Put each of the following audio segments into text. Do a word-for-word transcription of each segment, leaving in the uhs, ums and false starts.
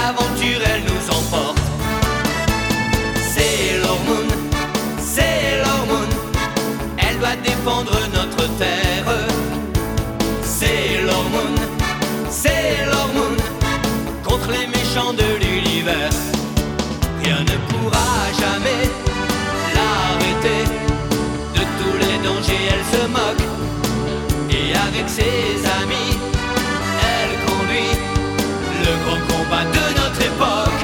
l'aventure elle nous emporte. C'est l'hormone, c'est l'hormone, elle doit défendre notre terre. C'est l'hormone, c'est l'hormone, contre les méchants de l'univers. Rien ne pourra jamais l'arrêter, de tous les dangers elle se moque. Et avec ses amis, elle conduit le grand combat de notre époque.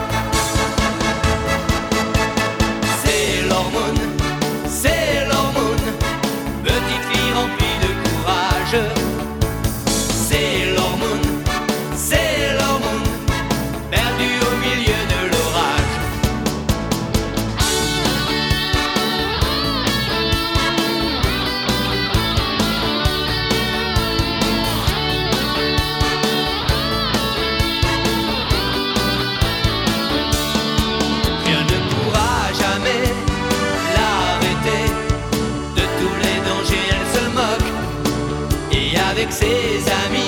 C'est l'hormone, c'est l'hormone, petite fille remplie de courage. C'est l'hormone, c'est l'hormone, perdue au milieu de l'orage. Rien ne pourra jamais l'arrêter, de tous les dangers elle se moque. Et avec ses amis